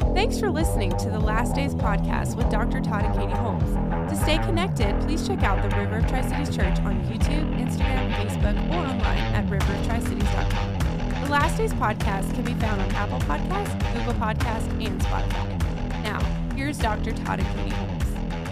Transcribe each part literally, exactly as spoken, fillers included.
Thanks for listening to the Last Days podcast with Doctor Todd and Katie Holmes. To stay connected, please check out the River of Tri-Cities Church on YouTube, Instagram, Facebook, or online at river of tri cities dot com. The Last Days podcast can be found on Apple Podcasts, Google Podcasts, and Spotify. Now, here's Doctor Todd and Katie Holmes.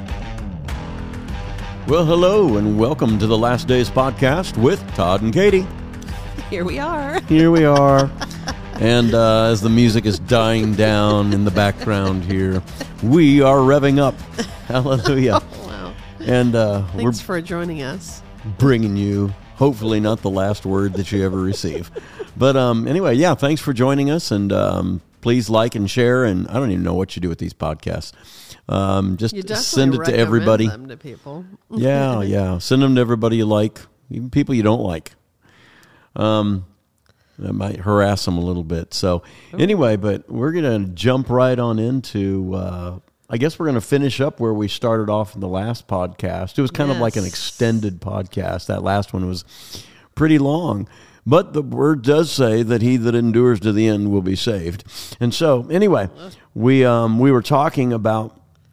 Well, hello, and welcome to the Last Days podcast with Todd and Katie. Here we are. Here we are. And uh, as the music is dying down in the background here, we are revving up. Hallelujah. Oh, wow. And uh, Thanks we're for joining us. bringing you, hopefully not the last word that you ever receive. But um, anyway, yeah, thanks for joining us. And um, please like and share. And I don't even know what you do with these podcasts. Um, just You definitely send it to recommend everybody. them to people. Yeah, yeah. Send them to everybody you like, even people you don't like. Um, that might harass them a little bit. So anyway, but we're going to jump right on into, uh, I guess we're going to finish up where we started off in the last podcast. It was kind of like an Yes. extended podcast. That last one was pretty long. But the word does say that he that endures to the end will be saved. And so anyway, we um, we were talking about,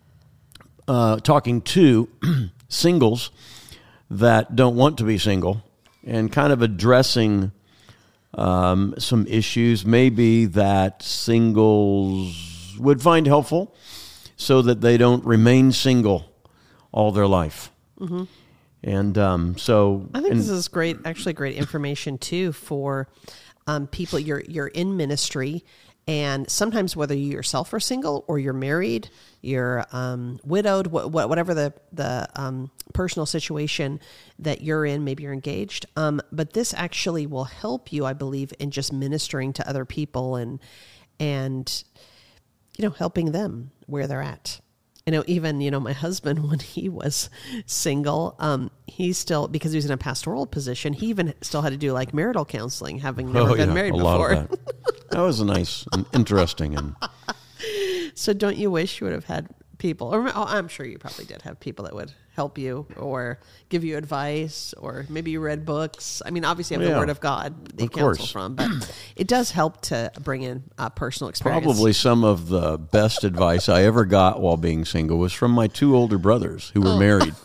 uh, talking to singles that don't want to be single and kind of addressing um, some issues maybe that singles would find helpful so that they don't remain single all their life. Mm-hmm. And um, so I think and, this is great, actually great information too for um, people. You're you're in ministry, and sometimes whether you yourself are single or you're married, you're um, widowed, wh- wh- whatever the the um, personal situation that you're in, maybe you're engaged. Um, but this actually will help you, I believe, in just ministering to other people and and you know helping them where they're at. You know, even, you know, my husband, when he was single, um, he still, because he was in a pastoral position, he even still had to do like marital counseling, having never oh, been yeah, married a before. lot of that. That was nice and interesting. And So don't you wish you would have had people, or oh, I'm sure you probably did have people that would help you or give you advice, or maybe you read books. I mean, obviously you have Yeah, the Word of God that you of counsel course. from, but it does help to bring in uh, personal experience. probably some of the best advice I ever got while being single was from my two older brothers who were Oh. married.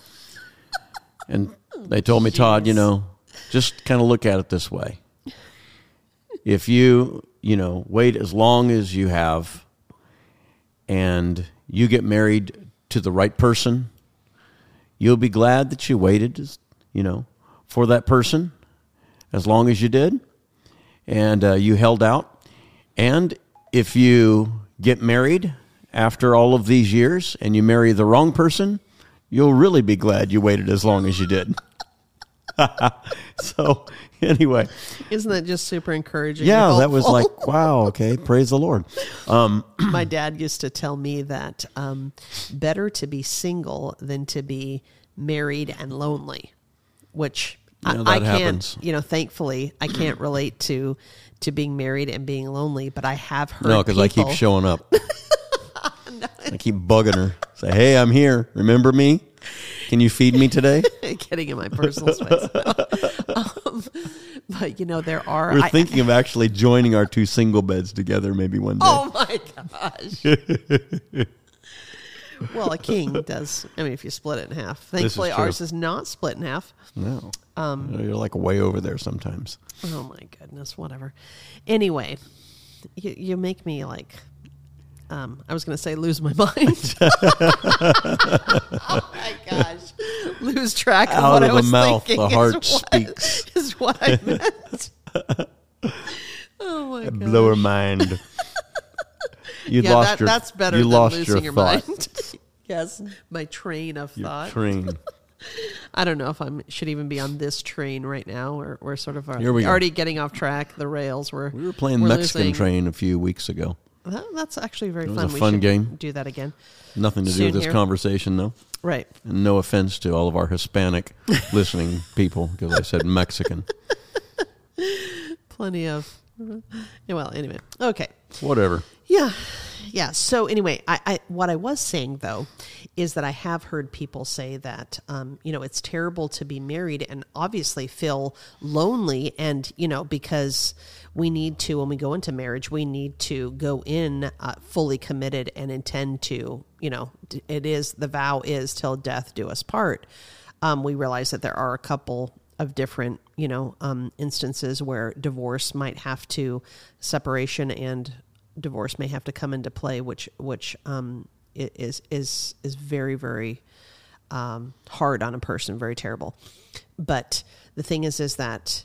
And they told me, Todd, you know, just kind of look at it this way. If you, you know, wait as long as you have and you get married to the right person, you'll be glad that you waited, you know, for that person as long as you did, and uh, you held out. And if you get married after all of these years and you marry the wrong person, you'll really be glad you waited as long as you did. So anyway, Isn't that just super encouraging? yeah, and that was helpful? like, wow, okay, praise the Lord. Um, My dad used to tell me that um, better to be single than to be married and lonely, which Yeah, I, that I can't, happens. you know, thankfully I can't relate to to being married and being lonely, but I have heard no, because I keep people- showing up. I keep bugging her. Say, hey, I'm here. Remember me? Can you feed me today? getting in my personal space. um, but you know, there are. We're I- thinking of actually joining our two single beds together maybe one day. Oh my gosh. Well, a king does. I mean, if you split it in half. Thankfully, true. ours is not split in half. No. Um, You're like way over there sometimes. Oh my goodness, whatever. Anyway, you, you make me like, um, I was going to say lose my mind. Oh my gosh. Lose track of Out what of I the was mouth, thinking. the is heart what- speaks. Is what I meant. Oh my god. Blow her mind. You Yeah, lost that, your, that's better you than lost losing your, your, thought. mind. Yes, my train of Your thought. train. I don't know if I should even be on this train right now. Or we're sort of Here we go. already getting off track. The rails. We're We were playing we're Mexican losing. Train a few weeks ago. That, that's actually very It was fun. a we fun should game. do that again. Nothing to do Soon with this here. conversation, though. Right. And no offense to all of our Hispanic listening people, because I said Mexican. Plenty of. Yeah, well, anyway. Okay. Whatever. Yeah. Yeah. So anyway, I, I what I was saying though is that I have heard people say that um, you know, it's terrible to be married and obviously feel lonely, and you know, because we need to, when we go into marriage, we need to go in uh, fully committed and intend to, you know, it is, the vow is till death do us part. Um, we realize that there are a couple of different, you know, um, instances where divorce might have to, separation and divorce may have to come into play, which, which um, is, is, is very, very um, hard on a person, very terrible. But the thing is, is that,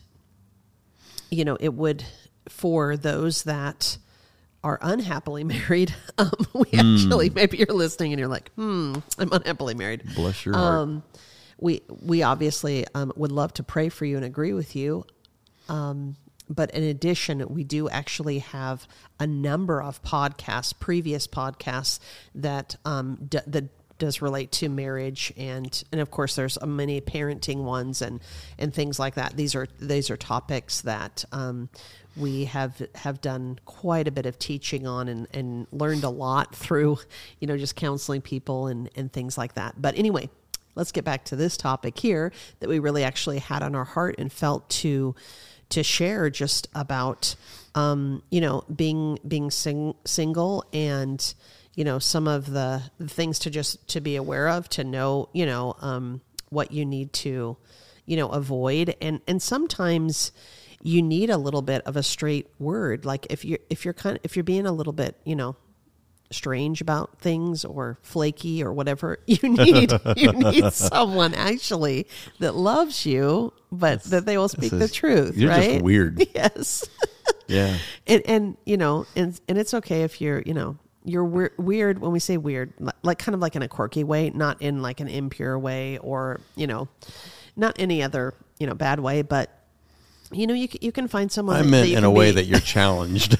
you know, it would, for those that are unhappily married, um, we mm. actually, maybe you're listening and you're like, hmm, I'm unhappily married. Bless your heart. Um, we, we obviously um, would love to pray for you and agree with you. Um, but in addition, we do actually have a number of podcasts, previous podcasts that, um, d- that does relate to marriage, and and of course there's many parenting ones and and things like that. These are these are topics that um, we have have done quite a bit of teaching on, and, and learned a lot through, you know, just counseling people and and things like that. But anyway, let's get back to this topic here that we really actually had on our heart and felt to to share, just about um, you know, being being sing, single and, you know, some of the, the things to just to be aware of, to know, you know, um, what you need to, you know, avoid. And, and sometimes you need a little bit of a straight word. Like if you're, if you're kind of, if you're being a little bit, you know, strange about things or flaky or whatever, you need, you need someone actually that loves you, but that's, that they will speak is, the truth. You're right? just weird. Yes. Yeah. And, and, you know, and, and it's okay if you're, you know, you're weir- weird when we say weird, like kind of like in a quirky way, not in like an impure way, or, you know, not any other, you know, bad way, but you know, you can, you can find someone. I that, meant that you in can a way be that you're challenged.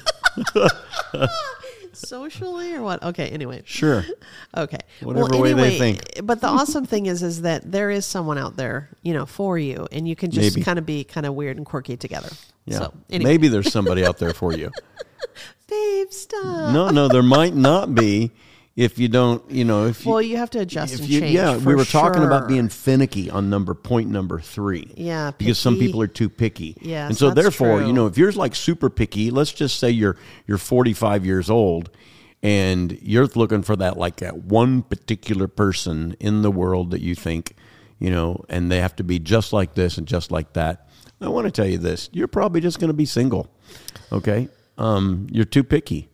Socially or what? Okay. Anyway. Sure. Okay. Whatever well, way anyway, they think. But the awesome thing is, is that there is someone out there, you know, for you, and you can just Maybe. kind of be kind of weird and quirky together. Yeah. So, anyway. Maybe there's somebody out there for you. Babe, stop. No, no, there might not be if you don't, you know, if you, well, you have to adjust if and you, change. yeah, for we were talking sure. about being finicky on number point number three. Yeah, because some picky. people are too picky. Yes, and so that's therefore, true. you know, if you're like super picky, let's just say you're you're forty-five years old, and you're looking for that like that one particular person in the world that you think, you know, and they have to be just like this and just like that. I want to tell you this: you're probably just going to be single. Okay, um, you're too picky.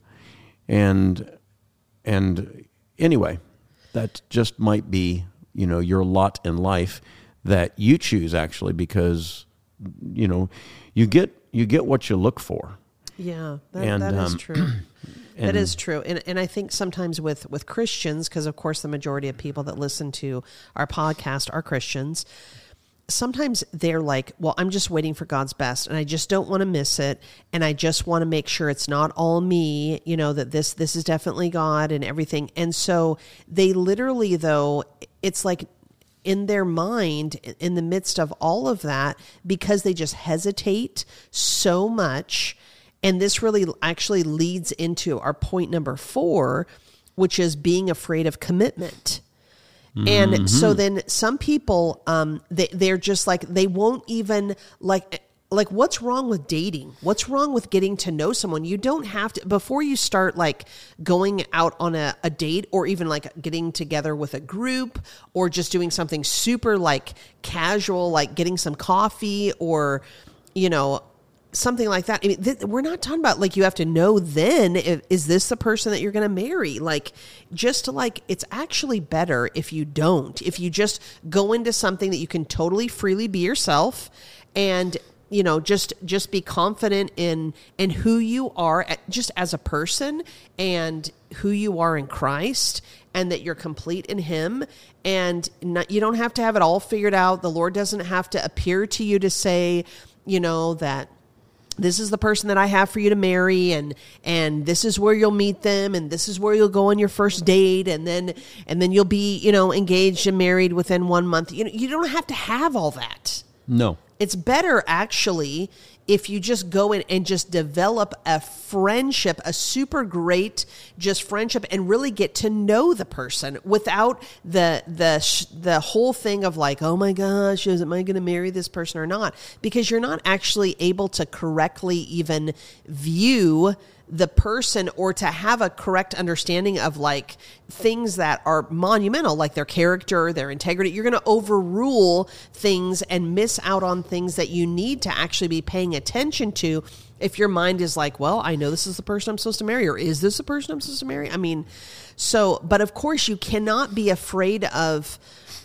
And and anyway, that just might be, you know, your lot in life that you choose, actually, because, you know, you get you get what you look for. Yeah, that, and, that is um, true. and, that is true. And and I think sometimes with, with Christians, because of course the majority of people that listen to our podcast are Christians, sometimes they're like, well, I'm just waiting for God's best, and I just don't want to miss it, and I just want to make sure it's not all me, you know, that this this is definitely God and everything. And so they literally, though, it's like in their mind, in the midst of all of that, because they just hesitate so much. And this really actually leads into our point number four, which is being afraid of commitment. And mm-hmm. so then some people, um, they, they're just like, they won't even like, like what's wrong with dating? What's wrong with getting to know someone? You don't have to, before you start like going out on a, a date, or even like getting together with a group, or just doing something super like casual, like getting some coffee, or, you know, something like that. I mean, th- we're not talking about like you have to know then, if, is this the person that you're going to marry? Like, just to like, it's actually better if you don't, if you just go into something that you can totally freely be yourself, and, you know, just, just be confident in, in who you are at, just as a person, and who you are in Christ, and that you're complete in Him. And not, you don't have to have it all figured out. The Lord doesn't have to appear to you to say, you know, that this is the person that I have for you to marry, and, and this is where you'll meet them, and this is where you'll go on your first date, and then, and then you'll be, you know, engaged and married within one month. You know, you don't have to have all that. No. It's better actually if you just go in and just develop a friendship, a super great just friendship, and really get to know the person without the the the whole thing of like, oh my gosh, is am I going to marry this person or not? Because you're not actually able to correctly even view the person or to have a correct understanding of like things that are monumental, like their character, their integrity. You're going to overrule things and miss out on things that you need to actually be paying attention to if your mind is like, well, I know this is the person I'm supposed to marry, or is this the person I'm supposed to marry? I mean, so, but of course you cannot be afraid of,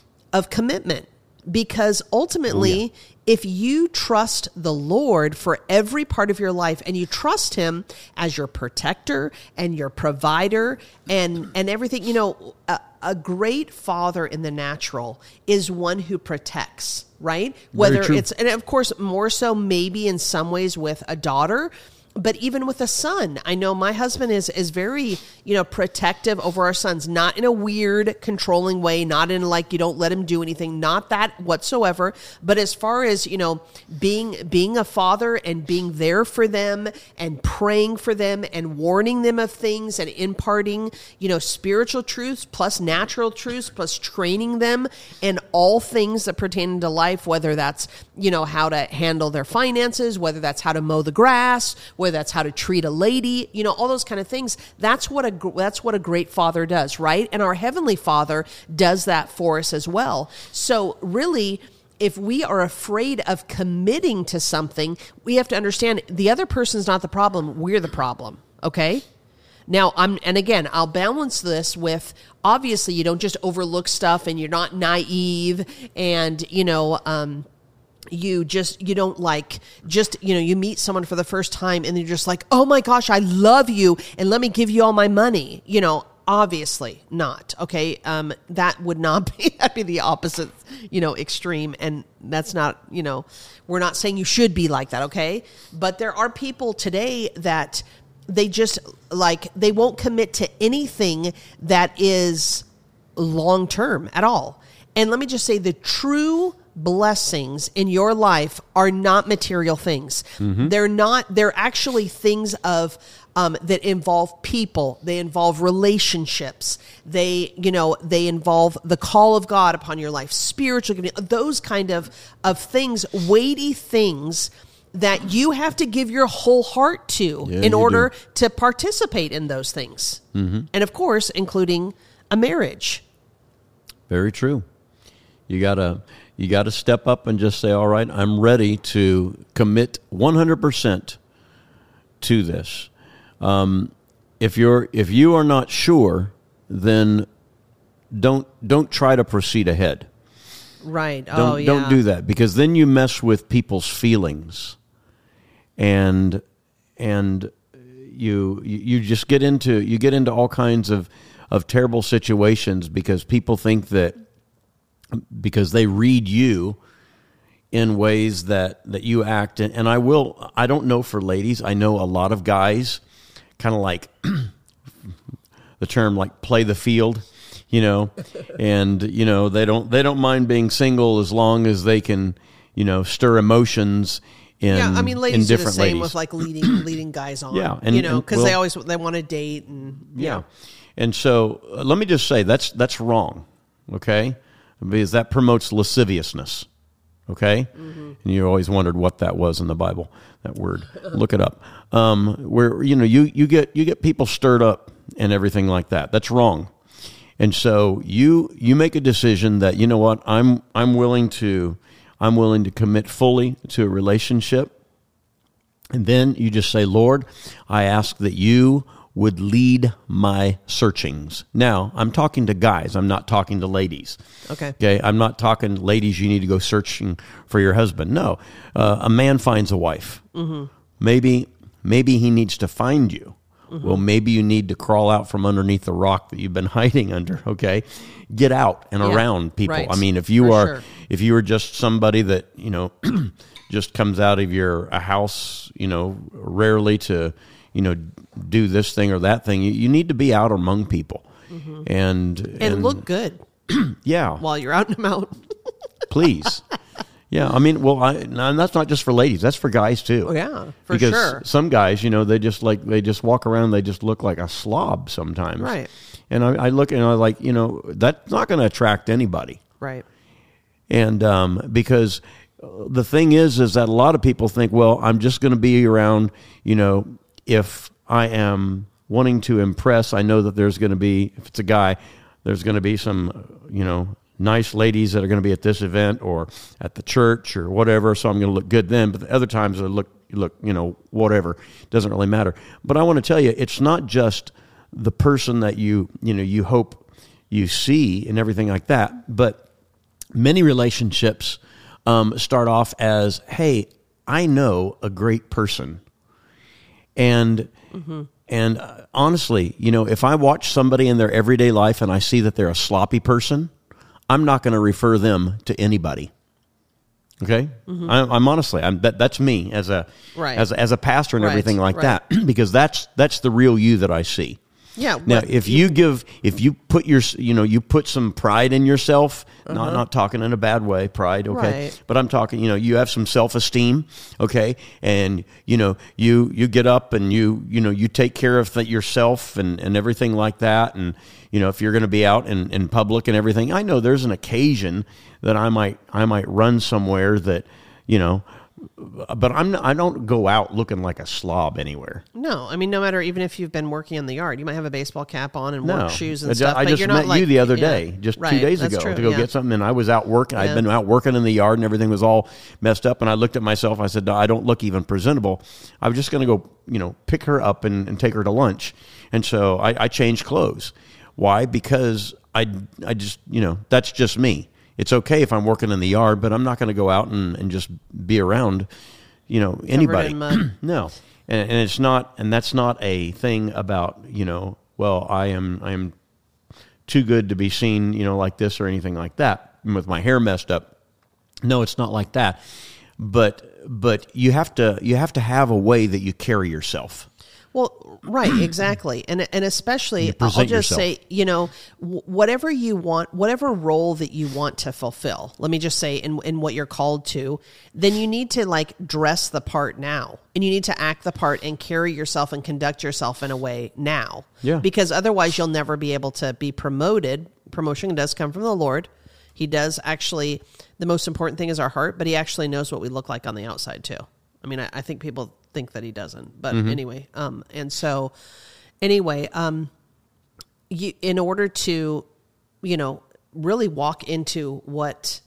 of commitment, because ultimately, oh, yeah. if you trust the Lord for every part of your life and you trust him as your protector and your provider and, and everything, you know, a, a great father in the natural is one who protects, right? Whether it's, and of course, more so maybe in some ways with a daughter, but even with a son, I know my husband is is very, you know, protective over our sons, not in a weird, controlling way, not in like you don't let him do anything, not that whatsoever. But as far as, you know, being being a father and being there for them and praying for them and warning them of things and imparting, you know, spiritual truths plus natural truths plus training them in all things that pertain to life, whether that's, you know, how to handle their finances, whether that's how to mow the grass, whether that's how to treat a lady, you know, all those kind of things. That's what a that's what a great father does, right? And our Heavenly Father does that for us as well. So really, if we are afraid of committing to something, we have to understand the other person's not the problem, we're the problem, okay? Now, I'm, and again, I'll balance this with, obviously, you don't just overlook stuff and you're not naive and, you know, um, you just, you don't like, just, you know, you meet someone for the first time and you're just like, oh my gosh, I love you and let me give you all my money. You know, obviously not. Okay. Um, that would not be, that'd be the opposite, you know, extreme. And that's not, you know, we're not saying you should be like that. Okay. But there are people today that they just like, they won't commit to anything that is long-term at all. And let me just say the true blessings in your life are not material things. Mm-hmm. They're not, they're actually things of, um, that involve people. They involve relationships. They, you know, they involve the call of God upon your life, spiritual, those kind of, of things, weighty things that you have to give your whole heart to yeah, in order do. to participate in those things. Mm-hmm. And of course, including a marriage. Very true. You gotta, You got to step up and just say, all right, I'm ready to commit one hundred percent to this. Um, if you're if you are not sure, then don't don't try to proceed ahead. Right. Don't, oh, yeah. Don't do that, because then you mess with people's feelings, and and you you just get into you get into all kinds of of terrible situations because people think that, because they read you in ways that, that you act. And, and I will, I don't know for ladies, I know a lot of guys kind of like the term like play the field, you know, and, you know, they don't, they don't mind being single as long as they can, you know, stir emotions in, yeah, I mean, ladies in different do the same ladies. with like leading, leading guys on, yeah, and, you know, because well, they always, they want to date and, yeah. Know. And so uh, let me just say that's, that's wrong. Okay. Because that promotes lasciviousness, okay? Mm-hmm. And you always wondered what that was in the Bible, that word. Look it up. Um, where, you know, you, you get you get people stirred up and everything like that. That's wrong. And so you you make a decision that, you know what, I'm I'm willing to I'm willing to commit fully to a relationship. And then you just say, Lord, I ask that you would lead my searchings. Now, I'm talking to guys. I'm not talking to ladies. Okay. Okay. I'm not talking ladies. You need to go searching for your husband. No, uh, a man finds a wife. Mm-hmm. Maybe, maybe he needs to find you. Mm-hmm. Well, maybe you need to crawl out from underneath the rock that you've been hiding under. Okay, get out and yeah, around people. Right. I mean, if you for are, sure. if you are just somebody that, you know, just comes out of your a house, you know, rarely to, you know, do this thing or that thing. You, you need to be out among people, mm-hmm. and, and and look good. Yeah, while you're out and about. Please, Yeah, I mean, well, I, and that's not just for ladies. That's for guys too. Oh, yeah, for because sure. some guys, you know, they just like they just walk around. They just look like a slob sometimes. Right. And I, I look and I like, you know, that's not going to attract anybody. Right. And um, because the thing is, is that a lot of people think, well, I'm just going to be around, you know, if I am wanting to impress, I know that there's going to be, if it's a guy, there's going to be some, you know, nice ladies that are going to be at this event or at the church or whatever, so I'm going to look good then. But the other times I look, look, you know, whatever. Doesn't really matter. But I want to tell you, it's not just the person that you, you know, you hope you see and everything like that. But many relationships um, start off as, hey, I know a great person. And mm-hmm. and uh, honestly, you know, if I watch somebody in their everyday life and I see that they're a sloppy person, I'm not going to refer them to anybody. Okay, mm-hmm. I, I'm honestly, I'm that, that's me as a right. as as a pastor and right. everything like right. that, because that's that's the real you that I see. Yeah. Now, what, if you give, if you put your, you know, you put some pride in yourself, uh-huh. not not talking in a bad way, pride, okay, right. but I'm talking, you know, you have some self-esteem, okay, and you know, you you get up and you you know you take care of th- yourself and and everything like that, and you know, if you're going to be out in, in public and everything, I know there's an occasion that I might I might run somewhere that, you know. But I'm not, I don't go out looking like a slob anywhere. No, I mean, no matter, even if you've been working in the yard, you might have a baseball cap on and no. work shoes and I stuff. I but just you're met not you like, the other yeah, day, just right, two days that's ago, true, to go yeah. get something, and I was out working. Yeah. I'd been out working in the yard, and everything was all messed up. And I looked at myself. I said, no, I don't look even presentable. I was just going to go, you know, pick her up and, and take her to lunch. And so I, I changed clothes. Why? Because I, I just, you know, that's just me. It's okay if I'm working in the yard, but I'm not going to go out and, and just be around, you know, anybody. No. And, and it's not, and that's not a thing about, you know, well, I am, I am too good to be seen, you know, like this or anything like that with my hair messed up. No, it's not like that. But, but you have to, you have to have a way that you carry yourself. Well, right, exactly. And and especially, I'll just yourself. say, you know, whatever you want, whatever role that you want to fulfill, let me just say in, in what you're called to, then you need to like dress the part now. And you need to act the part and carry yourself and conduct yourself in a way now. Yeah. Because otherwise you'll never be able to be promoted. Promotion does come from the Lord. He does actually, the most important thing is our heart, but he actually knows what we look like on the outside too. I mean, I, I think people think that he doesn't, but mm-hmm. anyway, um, and so anyway, um, you, in order to, you know, really walk into what,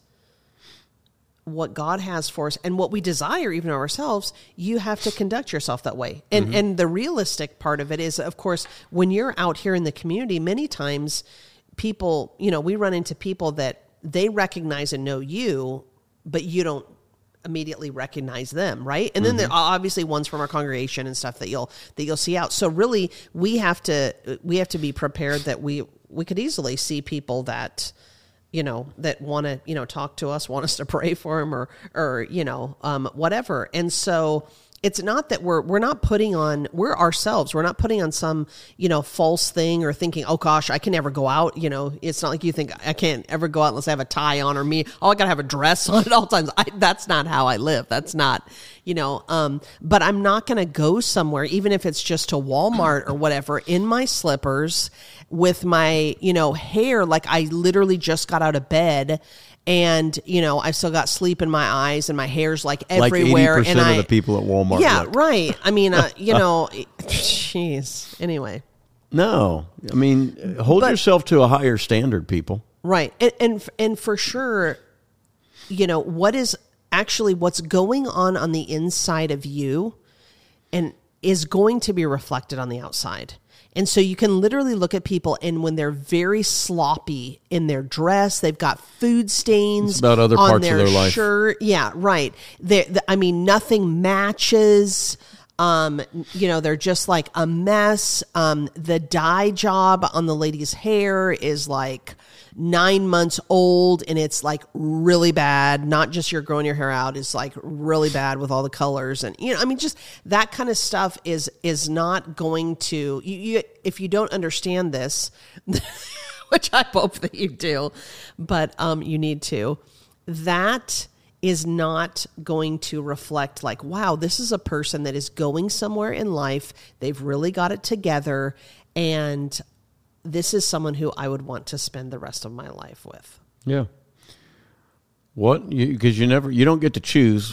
what God has for us and what we desire even of ourselves, you have to conduct yourself that way. And, mm-hmm. and the realistic part of it is, of course, when you're out here in the community, many times people, you know, we run into people that they recognize and know you, but you don't immediately recognize them, right? And then mm-hmm. there are obviously ones from our congregation and stuff that you'll that you'll see out. So really, we have to we have to be prepared that we we could easily see people that, you know, that want to, you know, talk to us, want us to pray for them, or or you know, um, whatever. And so it's not that we're we're not putting on we're ourselves. We're not putting on some, you know, false thing or thinking, oh gosh, I can never go out. You know, it's not like you think I can't ever go out unless I have a tie on, or me. Oh, I gotta have a dress on at all times. I, that's not how I live. That's not, you know. Um, but I'm not gonna go somewhere, even if it's just to Walmart or whatever, in my slippers with my, you know, hair like I literally just got out of bed. And, you know, I've still got sleep in my eyes and my hair's like everywhere. Like eighty percent and I, of the people at Walmart. Yeah, look. right. I mean, uh, you know, jeez. Anyway. No, I mean, hold But- yourself to a higher standard, people. Right. And, and, and for sure, you know, what is actually what's going on on the inside of you and is going to be reflected on the outside. And so you can literally look at people, and when they're very sloppy in their dress, they've got food stains It's about other on parts of their their life. shirt. Yeah, right. They, the, I mean, nothing matches. Um, you know, they're just like a mess. Um, the dye job on the lady's hair is like nine months old, and it's like really bad. Not just you're growing your hair out, it's like really bad with all the colors, and you know, I mean, just that kind of stuff is is not going to you. you if you don't understand this, which I hope that you do, but um, you need to. That is not going to reflect like, wow, this is a person that is going somewhere in life. They've really got it together. And this is someone who I would want to spend the rest of my life with. Yeah. What? Because you, you never, you don't get to choose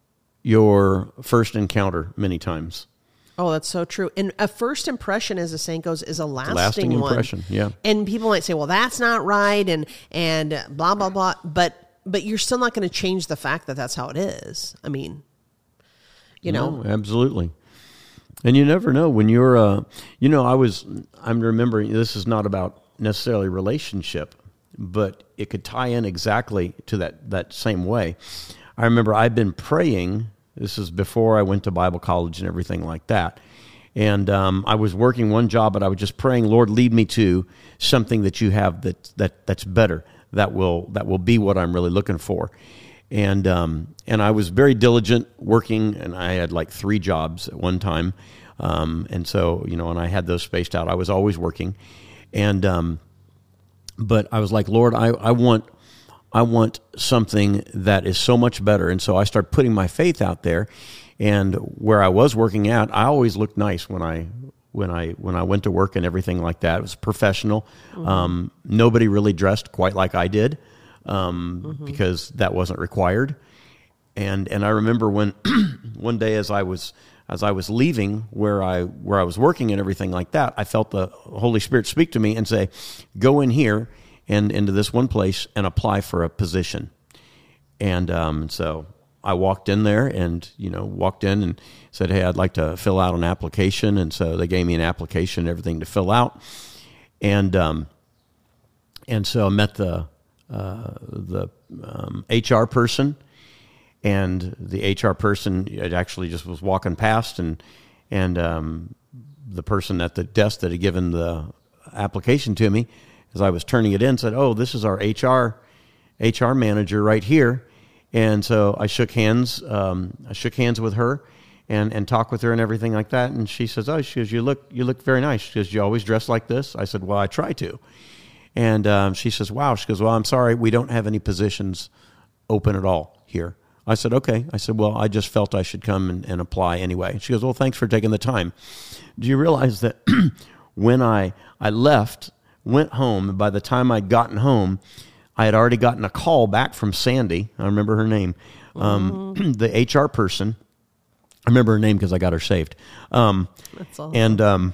your first encounter many times. Oh, that's so true. And a first impression, as the saying goes, is a lasting, lasting one. impression. Yeah. And people might say, well, that's not right. And, and blah, blah, blah. But, but you're still not going to change the fact that that's how it is. I mean, you know, no, absolutely. And you never know when you're, uh, you know, I was, I'm remembering, this is not about necessarily relationship, but it could tie in exactly to that, that same way. I remember I'd been praying. This is before I went to Bible college and everything like that. And um, I was working one job, but I was just praying, Lord, lead me to something that you have that that that's better, that will that will be what I'm really looking for. And um, and I was very diligent working, and I had like three jobs at one time. Um, and so, you know, and I had those spaced out. I was always working. And um, but I was like, Lord, I, I want... I want something that is so much better. And so I started putting my faith out there. And where I was working at, I always looked nice when I when I when I went to work and everything like that. It was professional. Mm-hmm. Um, nobody really dressed quite like I did um, mm-hmm. because that wasn't required. And and I remember when one day as I was as I was leaving where I where I was working and everything like that, I felt the Holy Spirit speak to me and say, "Go in here and into this one place and apply for a position." And um, so I walked in there and, you know, walked in and said, "Hey, I'd like to fill out an application." And so they gave me an application and everything to fill out. And um, and so I met the uh, the um, H R person, and the H R person it actually just was walking past, and and um, the person at the desk that had given the application to me, as I was turning it in, said, "Oh, this is our H R H R manager right here." And so I shook hands. Um, I shook hands with her, and, and talked with her and everything like that. And she says, "Oh, she goes, you look you look very nice." She goes, "You always dress like this?" I said, "Well, I try to." And um, she says, "Wow." She goes, "Well, I'm sorry, we don't have any positions open at all here." I said, "Okay." I said, "Well, I just felt I should come and, and apply anyway." She goes, "Well, thanks for taking the time." Do you realize that when I I left, went home, and by the time I'd gotten home, I had already gotten a call back from Sandy. I remember her name, um, mm-hmm. the H R person. I remember her name because I got her saved. Um, That's awesome. And um,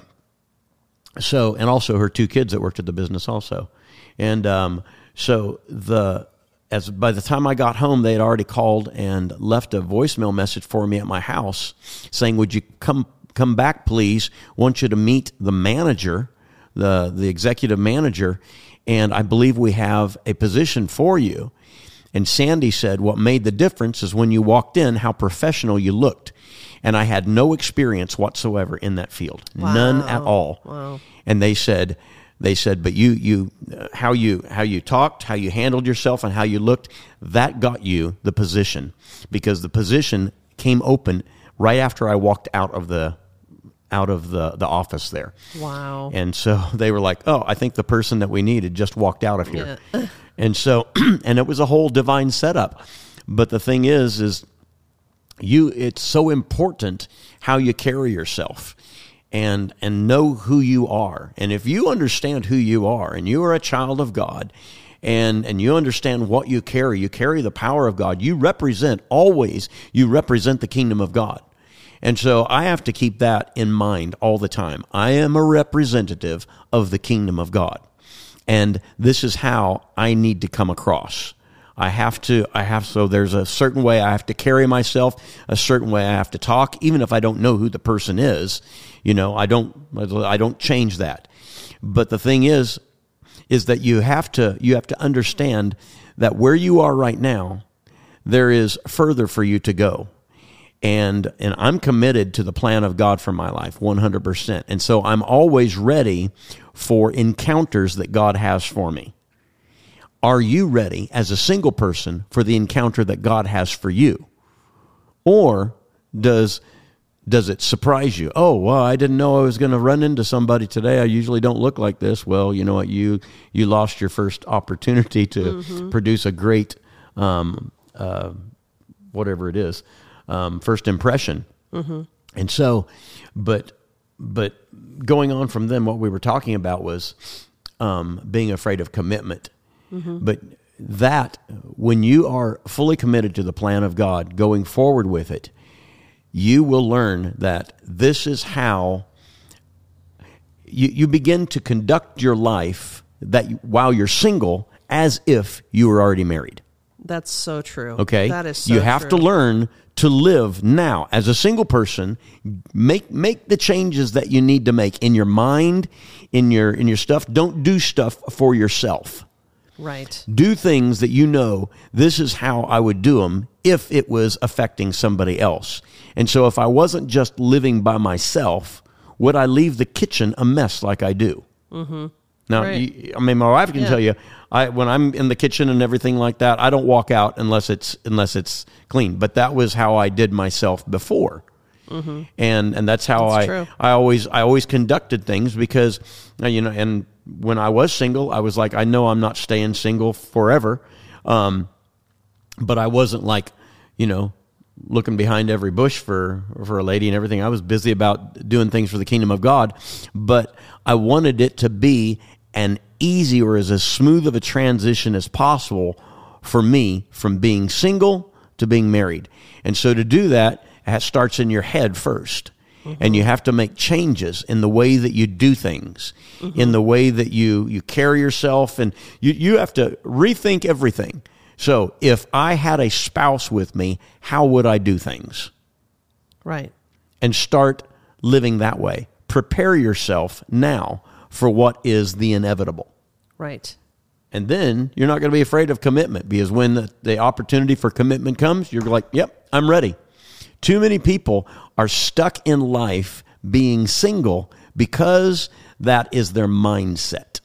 so, and also her two kids that worked at the business also. And um, so the as by the time I got home, they had already called and left a voicemail message for me at my house saying, "Would you come come back, please? Want you to meet the manager, the the executive manager, and I believe we have a position for you." And Sandy said, "What made the difference is when you walked in, how professional you looked." And I had no experience whatsoever in that field, wow. none at all. Wow. And they said, they said, "But you, you, uh, how you, how you talked, how you handled yourself, and how you looked, that got you the position, because the position came open right after I walked out of the." out of the, the office there." Wow. And so they were like, "Oh, I think the person that we needed just walked out of here." Yeah. And so, and it was a whole divine setup. But the thing is, is you, it's so important how you carry yourself and, and know who you are. And if you understand who you are and you are a child of God, and, and you understand what you carry, you carry the power of God, you represent always, you represent the kingdom of God. And so I have to keep that in mind all the time. I am a representative of the kingdom of God. And this is how I need to come across. I have to, I have, so there's a certain way I have to carry myself, a certain way I have to talk, even if I don't know who the person is. You know, I don't, I don't change that. But the thing is, is that you have to, you have to understand that where you are right now, there is further for you to go. And and I'm committed to the plan of God for my life, one hundred percent. And so I'm always ready for encounters that God has for me. Are you ready as a single person for the encounter that God has for you? Or does does it surprise you? "Oh, well, I didn't know I was going to run into somebody today. I usually don't look like this." Well, you know what? You you lost your first opportunity to mm-hmm. produce a great um, uh, whatever it is, um, first impression. Mm-hmm. And so, but but going on from then, what we were talking about was um, being afraid of commitment. Mm-hmm. But that, when you are fully committed to the plan of God, going forward with it, you will learn that this is how you, you begin to conduct your life that you, while you're single, as if you were already married. That's so true. Okay? That is so You have true. to learn to live now. As a single person, make make the changes that you need to make in your mind, in your in your stuff. Don't do stuff for yourself. Right. Do things that you know, this is how I would do them if it was affecting somebody else. And so if I wasn't just living by myself, would I leave the kitchen a mess like I do? Mm-hmm. Now, Right. you, I mean, my wife can Yeah. tell you, I when I'm in the kitchen and everything like that, I don't walk out unless it's unless it's clean. But that was how I did myself before. Mm-hmm. And and that's how That's I true. I always I always conducted things because, you know, and when I was single, I was like, I know I'm not staying single forever. Um, but I wasn't like, you know, looking behind every bush for, for a lady and everything. I was busy about doing things for the kingdom of God, but I wanted it to be an easy or as, as smooth of a transition as possible for me from being single to being married. And so to do that, it starts in your head first. Mm-hmm. And you have to make changes in the way that you do things, mm-hmm. in the way that you, you carry yourself, and you, you have to rethink everything. So if I had a spouse with me, how would I do things? Right. And start living that way. Prepare yourself now for what is the inevitable. Right. And then you're not going to be afraid of commitment, because when the, the opportunity for commitment comes, you're like, yep, I'm ready. Too many people are stuck in life being single because that is their mindset.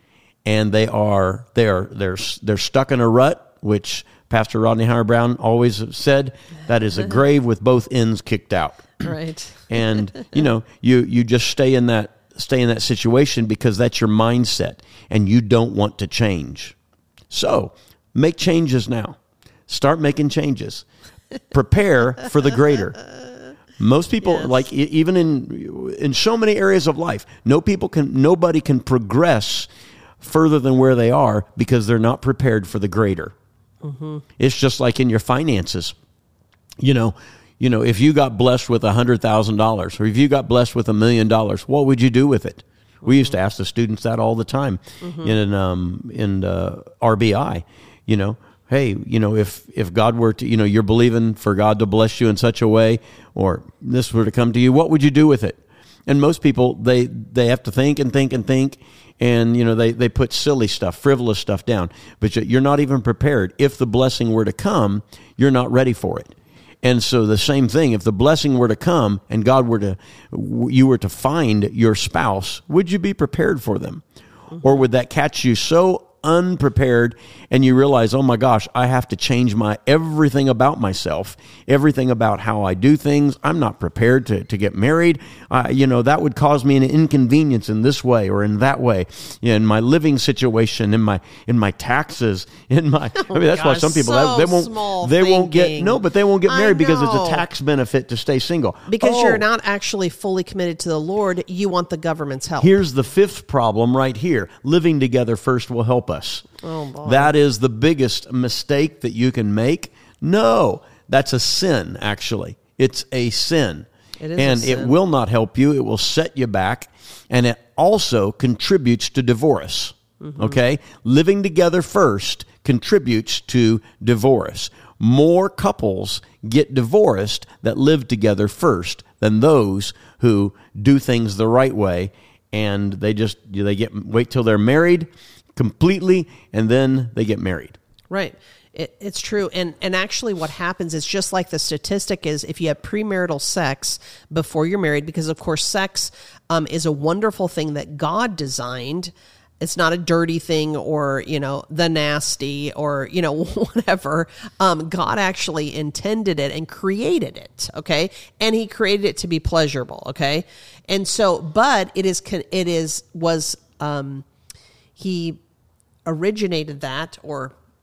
And they are they are they're they're stuck in a rut, which Pastor Rodney Howard-Browne always said, that is a grave with both ends kicked out. Right. And you know, you you just stay in that stay in that situation because that's your mindset and you don't want to change. So, make changes now. Start making changes. Prepare for the greater. Most people, Yes. like e- even in in so many areas of life, no people can nobody can progress further than where they are because they're not prepared for the greater. Mm-hmm. It's just like in your finances. You know, you know, if you got blessed with a hundred thousand dollars, or if you got blessed with a million dollars, what would you do with it? Mm-hmm. We used to ask the students that all the time mm-hmm. in um, in uh, R B I. You know, hey, you know, if if God were to, you know, you're believing for God to bless you in such a way, or this were to come to you, what would you do with it? And most people, they they have to think and think and think, and you know they, they put silly stuff, frivolous stuff down. But you're not even prepared. If the blessing were to come, you're not ready for it. And so the same thing, if the blessing were to come and God were to, you were to find your spouse, would you be prepared for them? Mm-hmm. Or would that catch you so unprepared and you realize, oh my gosh, I have to change my everything about myself, everything about how I do things. I'm not prepared to, to get married. Uh, you know, that would cause me an inconvenience in this way or in that way, in my living situation, in my in my taxes, in my. I mean, that's gosh, why some people so they won't small they won't get thinking. no, but they won't get I married because it's know. a tax benefit to stay single Because Oh, you're not actually fully committed to the Lord, you want the government's help. Here's the fifth problem right here. Living together first will help us. Oh, boy. That is the biggest mistake that you can make. No, that's a sin, actually. It's a sin. It is a and sin. it will not help you. It will set you back. And it also contributes to divorce. Mm-hmm. Okay? Living together first contributes to divorce. More couples get divorced that live together first than those who do things the right way, and they just they get wait till they're married completely and then they get married. Right. It, it's true. And and actually what happens is just like the statistic is, if you have premarital sex before you're married, because of course sex um, is a wonderful thing that God designed. It's not a dirty thing or, you know, the nasty or, you know, whatever. Um, God actually intended it and created it, okay? And he created it to be pleasurable, okay? And so, but it is, it is, was, um, he originated that, or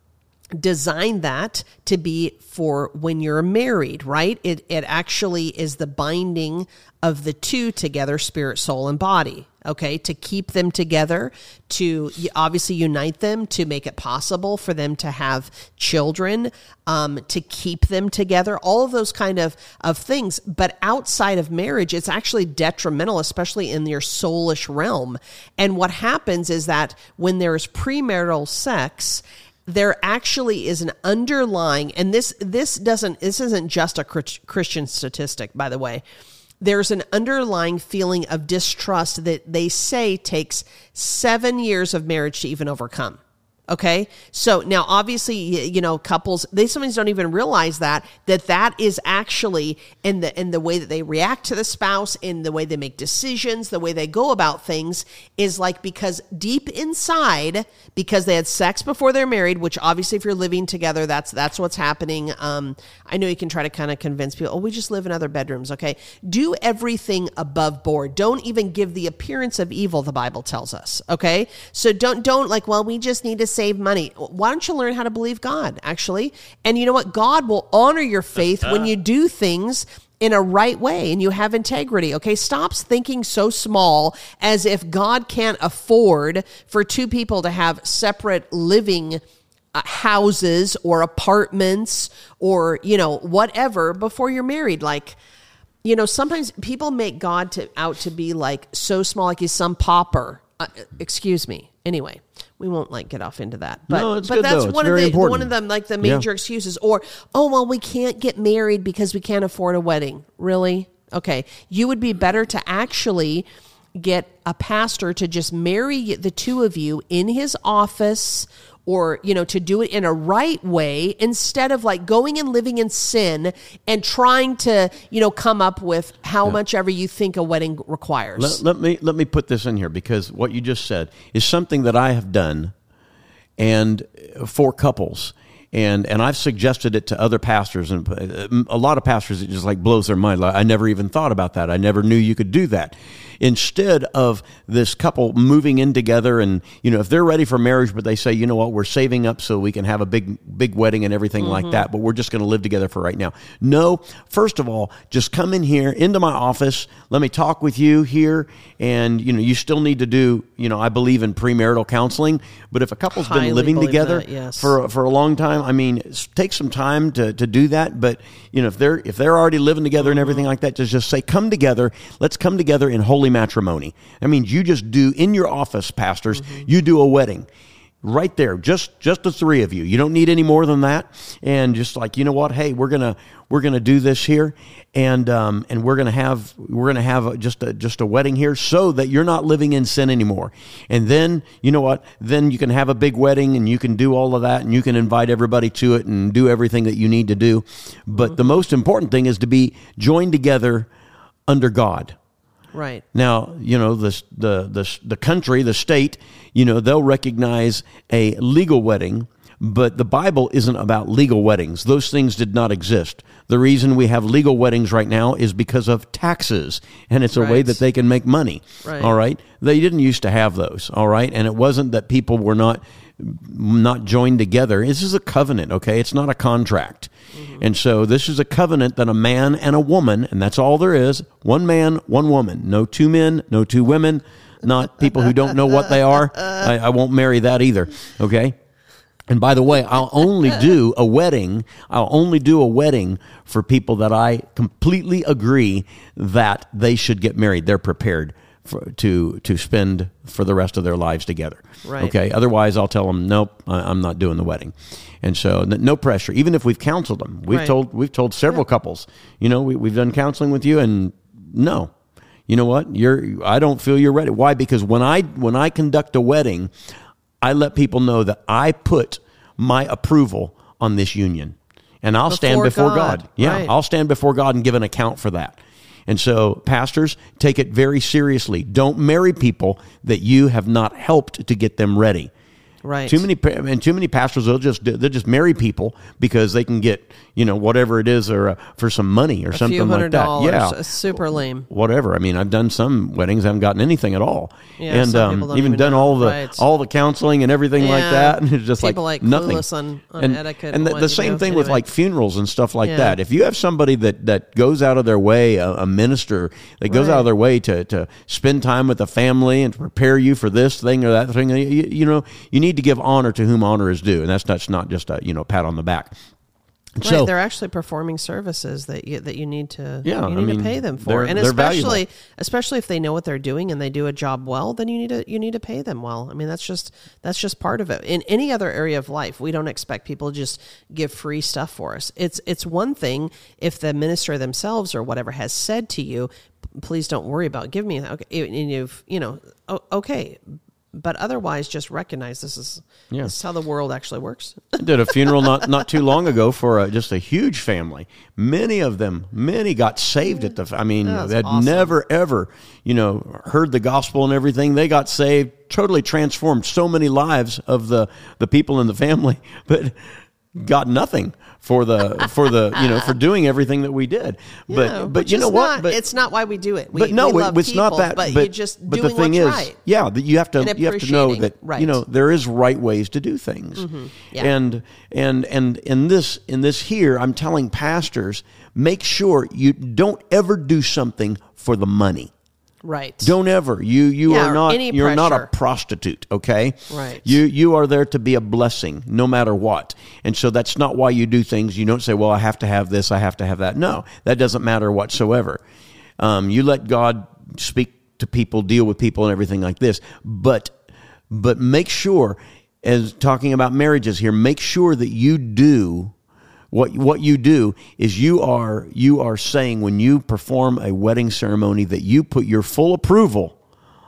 designed that to be for when you're married, right? It it actually is the binding of the two together, spirit, soul, and body. Okay, to keep them together, to obviously unite them, to make it possible for them to have children, um, to keep them together, all of those kind of, of things. But outside of marriage, it's actually detrimental, especially in your soulish realm. And what happens is that when there's premarital sex, there actually is an underlying, and this this doesn't this isn't just a Christian statistic, by the way. There's an underlying feeling of distrust that they say takes seven years of marriage to even overcome. Okay. So now obviously, you know, couples, they sometimes don't even realize that, that that is actually in the, in the way that they react to the spouse, in the way they make decisions, the way they go about things is like, because deep inside, because they had sex before they're married, which obviously if you're living together, that's, that's what's happening. Um, I know you can try to kind of convince people, oh, we just live in other bedrooms. Okay. Do everything above board. Don't even give the appearance of evil, the Bible tells us. Okay. So don't, don't like, well, we just need to save money. Why don't you learn how to believe God, actually? And you know what? God will honor your faith when you do things in a right way and you have integrity. Okay. Stop thinking so small as if God can't afford for two people to have separate living uh, houses or apartments or, you know, whatever before you're married. Like, you know, sometimes people make God to, out to be like so small, like he's some pauper. Uh, excuse me. Anyway, we won't like get off into that, but no, it's but good, that's though. It's one of very the important. one of them like the major Yeah. excuses. Or oh well, we can't get married because we can't afford a wedding. Really? Okay, you would be better to actually get a pastor to just marry the two of you in his office, or, you know, to do it in a right way instead of like going and living in sin and trying to, you know, come up with how Yeah. much ever you think a wedding requires. Let, let me let me put this in here, because what you just said is something that I have done, and for couples, and and I've suggested it to other pastors, and a lot of pastors, it just like blows their mind. Like, I never even thought about that. I never knew you could do that. Instead of this couple moving in together, and you know, if they're ready for marriage, but they say, you know what, we're saving up so we can have a big big wedding and everything mm-hmm. like that, but we're just going to live together for right now. No, first of all, just come in here into my office. Let me talk with you here, and you know, you still need to do. You know, I believe in premarital counseling, but if a couple's Highly been living believe together that, yes. for for a long time, I mean, take some time to, to do that. But you know, if they're if they're already living together and everything like that, just just say, come together. Let's come together in holy matrimony. That means you just do in your office, pastors. Mm-hmm. You do a wedding right there, just just the three of you. You don't need any more than that. And just like, you know what? Hey, we're gonna we're gonna do this here, and um and we're gonna have we're gonna have a, just a just a wedding here, so that you're not living in sin anymore. And then you know what? Then you can have a big wedding, and you can do all of that, and you can invite everybody to it, and do everything that you need to do. But mm-hmm. the most important thing is to be joined together under God. Right. Now, you know, the, the the the country, the state, you know, they'll recognize a legal wedding, but the Bible isn't about legal weddings. Those things did not exist. The reason we have legal weddings right now is because of taxes, and it's a right. way that they can make money. Right. All right? They didn't used to have those, all right? And it wasn't that people were not not joined together. This is a covenant, okay? It's not a contract. Mm-hmm. And so this is a covenant that a man and a woman, and that's all there is, one man, one woman. No two men, no two women, not people who don't know what they are. I, I won't marry that either, okay? And by the way, I'll only do a wedding, I'll only do a wedding for people that I completely agree that they should get married. They're prepared for, to to spend for the rest of their lives together. Right. Okay. Otherwise, I'll tell them, nope, I, I'm not doing the wedding. And so, no pressure. Even if we've counseled them, we've right. told we've told several yeah. couples, you know, we, we've done counseling with you, and no, you know what, you're I don't feel you're ready. Why? Because when I when I conduct a wedding, I let people know that I put my approval on this union, and I'll before stand before God. God. Yeah, right. I'll stand before God and give an account for that. And so, pastors, take it very seriously. Don't marry people that you have not helped to get them ready. Right. Too many pa- and too many pastors they'll just they'll just marry people because they can get, you know, whatever it is or uh, for some money or A something few like hundred that. dollars. Yeah, It's super lame. whatever. I mean, I've done some weddings, I haven't gotten anything at all, Yeah, and some um, people don't even even done know. all the Right. all the counseling and everything like Yeah. that, and it's just People like, like nothing. clueless on- on and, etiquette and and the, what the to same do. thing with Anyway. like funerals and stuff like Yeah. that. If you have somebody that that goes out of their way, a, a minister that goes Right. out of their way to to spend time with the family and to prepare you for this thing or that thing, you, you know, you need to give honor to whom honor is due, and that's that's not just a, you know, pat on the back. Right, So they're actually performing services that you that you need to Yeah, you I need mean, to pay them for, they're- and they're especially valuable. especially if they know what they're doing and they do a job well, then you need to you need to pay them well. I mean, that's just that's just part of it. In any other area of life, we don't expect people to just give free stuff for us. It's it's one thing if the minister themselves or whatever has said to you, please don't worry about give me okay, and you've you know oh, okay. But otherwise, just recognize this is, Yeah. this is how the world actually works. I did a funeral not, not too long ago for a, just a huge family. Many of them, many got saved at the. I mean, That's they'd awesome. never ever, you know, heard the gospel and everything. They got saved, totally transformed so many lives of the the people in the family, but got nothing for the for the you know for doing everything that we did. But Yeah, but which you know is what? Not, but it's not why we do it. We, but no, we it- love it's not people, that. But, but you just but doing the thing what's is, right. yeah, that you have to And you have to know appreciating, that right. you know there is right ways to do things, Yeah. and and and in this in this here, I'm telling pastors, make sure you don't ever do something for the money. Right. Don't ever. You you Yeah, are or not any you're not a pressure. prostitute, okay? Right. You you are there to be a blessing no matter what. And so that's not why you do things. You don't say, "Well, I have to have this, I have to have that." No, that doesn't matter whatsoever. Um, you let God speak to people, deal with people and everything like this. But but make sure, as talking about marriages here, make sure that you do What what you do is you are you are saying when you perform a wedding ceremony that you put your full approval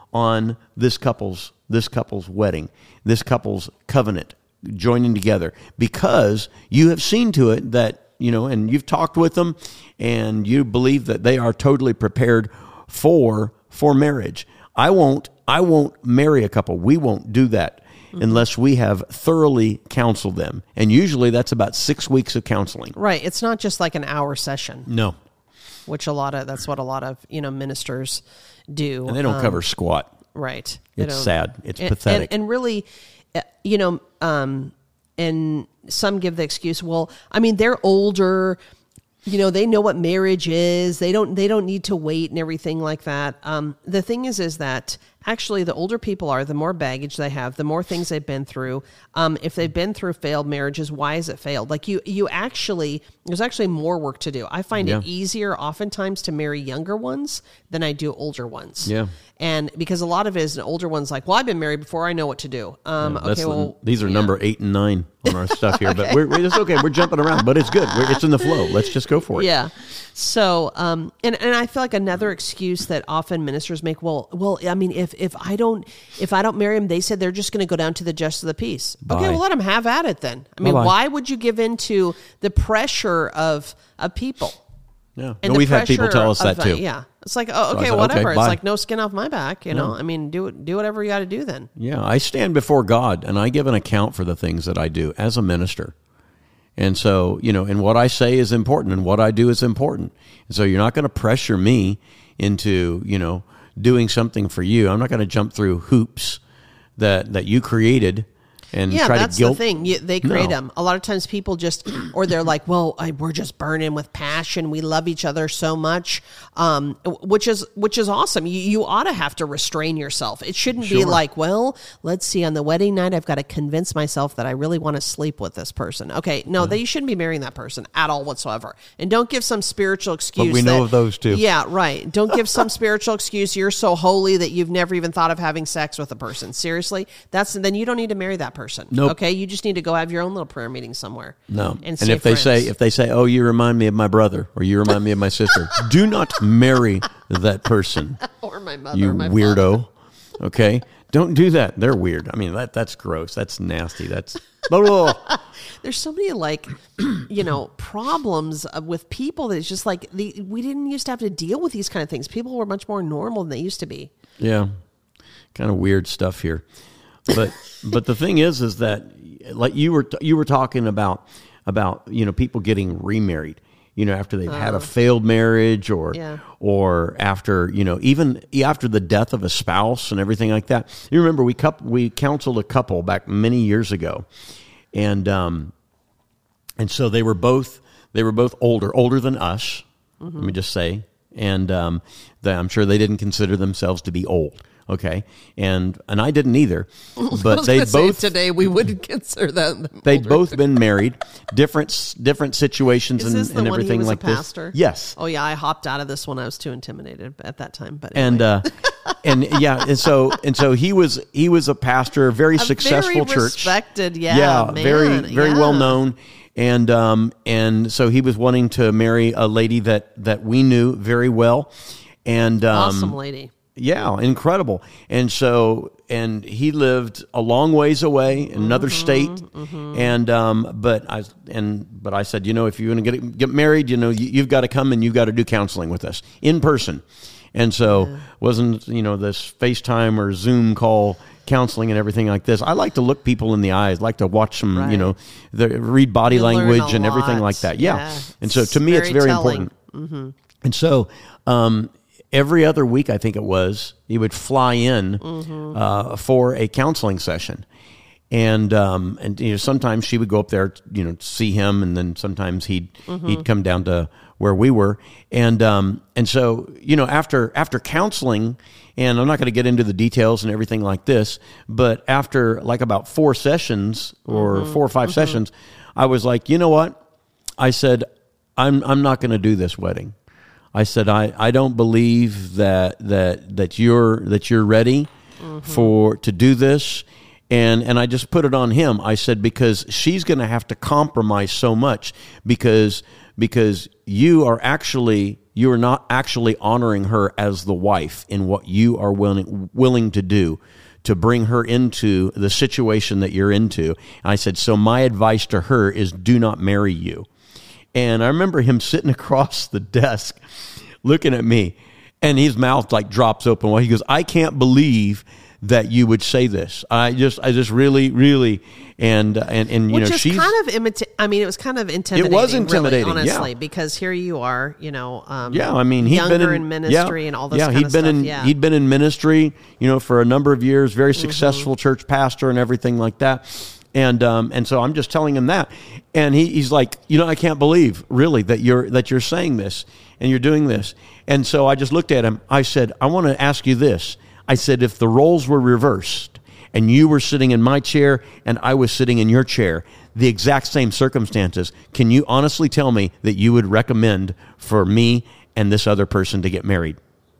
on this couple's this couple's wedding, this couple's covenant joining together, because you have seen to it that, you know, and you've talked with them and you believe that they are totally prepared for for marriage. I won't I won't marry a couple. We won't do that unless we have thoroughly counseled them. And usually that's about six weeks of counseling. Right. It's not just like an hour session, No. which a lot of that's what a lot of you know ministers do. And they don't Um, cover squat. Right. They It's don't- sad. It's and, pathetic. And, and really, uh, you know, um, and some give the excuse, well, I mean, they're older. You know, they know what marriage is. They don't. They don't need to wait and everything like that. Um, the thing is, is that actually the older people are, the more baggage they have, the more things they've been through. Um, if they've been through failed marriages, why is it failed? Like you, you actually, there's actually more work to do. I find Yeah. it easier oftentimes to marry younger ones than I do older ones. Yeah. And because a lot of it is an older one's like, well, I've been married before. I know what to do. Um, That's okay, the- well, these are yeah. number eight and nine on our stuff here, but we're, we're it's okay. We're jumping around, but it's good. We're, it's in the flow. Let's just go for it. Yeah. So, um, and, and I feel like another excuse that often ministers make, well, well, I mean, if, if I don't, if I don't marry him, they said they're just going to go down to the justice of the peace. Okay. Bye. Well, let them have at it then. I mean, Bye-bye. why would you give in to the pressure of, of people? Yeah. And No, the we've had people pressure tell us of, that too. uh, yeah. It's like, oh, I okay, said, okay, whatever. It's bye. like no skin off my back, you know? I mean, do do whatever you got to do then. Yeah, I stand before God and I give an account for the things that I do as a minister. And so, you know, and what I say is important and what I do is important. And so you're not going to pressure me into, you know, doing something for you. I'm not going to jump through hoops that, that you created and Yeah, try that's to guilt. the thing. You, they create No. them. A lot of times people just, or they're like, well, I, we're just burning with passion. We love each other so much, um, which is which is awesome. You, you ought to have to restrain yourself. It shouldn't be Sure. like, well, let's see, on the wedding night, I've got to convince myself that I really want to sleep with this person. Okay, no, that you shouldn't be marrying that person at all whatsoever. And don't give some spiritual excuse. we know that- of those too. Yeah, right. Don't give some spiritual excuse. You're so holy that you've never even thought of having sex with a person. Seriously, that's then you don't need to marry that person. Nope. Okay, you just need to go have your own little prayer meeting somewhere. No. and, And stay if they friends. say, if they say, oh, you remind me of my brother or you remind me of my sister, do not marry that person. or my mother, You or my weirdo. Okay? Don't do that. They're weird. I mean, that that's gross. That's nasty. That's father. There's so many like, you know, problems uh, with people that it's just like the, we didn't used to have to deal with these kind of things. People were much more normal than they used to be. yeah. Kind of weird stuff here. But but the thing is, is that like you were you were talking about about you know people getting remarried, you know after they've uh, had a failed marriage or yeah. or after you know even after the death of a spouse and everything like that. You remember we cup we counseled a couple back many years ago, and um and so they were both they were both older older than us. Mm-hmm. Let me just say, and um, the, I'm sure they didn't consider themselves to be old. Okay, and and I didn't either, but they both today we wouldn't consider them. They'd both been married, different different situations Is this and, the and one everything he was like a pastor? this. Yes. Oh yeah, I hopped out of this one. I was too intimidated at that time. But anyway. and uh, and yeah, and so and so he was he was a pastor, a very a successful very church, respected, yeah, yeah, man, very very yeah. well known. And um and so he was wanting to marry a lady that that we knew very well, and um, awesome lady. Yeah, incredible. And so, and he lived a long ways away in another mm-hmm, state. Mm-hmm. And, um, but I, and, but I said, you know, if you want to get, get married, you know, you, you've got to come and you've got to do counseling with us in person. And so yeah. wasn't, you know, this FaceTime or Zoom call counseling and everything like this. I like to look people in the eyes, like to watch them, right. you know, the, read body you language and lot. everything like that. Yeah. yeah. And so to me, very it's very telling. important. Mm-hmm. And so, um, every other week, I think it was, he would fly in mm-hmm. uh, for a counseling session, and um, and you know sometimes she would go up there, you know, to see him, and then sometimes he'd mm-hmm. he'd come down to where we were, and um, and so you know after after counseling, and I'm not going to get into the details and everything like this, but after like about four sessions or mm-hmm. four or five mm-hmm. sessions, I was like, you know what, I said, I'm I'm not going to do this wedding. I said, I, I don't believe that that that you're that you're ready mm-hmm. for to do this, and and I just put it on him. I said, because she's going to have to compromise so much because because you are actually you are not actually honoring her as the wife in what you are willing willing to do to bring her into the situation that you're into. And I said, so my advice to her is do not marry you. And I remember him sitting across the desk looking at me, and his mouth like drops open. Well, he goes, I can't believe that you would say this. I just, I just really, really, and, and, and you Which know, is she's kind of imita- I mean, it was kind of intimidating. It was intimidating, really, honestly, yeah. because here you are, you know, um, yeah, I mean, he'd younger been in, in ministry yeah, and all this yeah, kind he'd of been stuff. In, yeah. He'd been in ministry, you know, for a number of years, very successful mm-hmm. church pastor and everything like that. And um, and so I'm just telling him that, and he, he's like, you know, I can't believe really that you're that you're saying this and you're doing this. And so I just looked at him. I said, I want to ask you this. I said, if the roles were reversed and you were sitting in my chair and I was sitting in your chair, the exact same circumstances, can you honestly tell me that you would recommend for me and this other person to get married?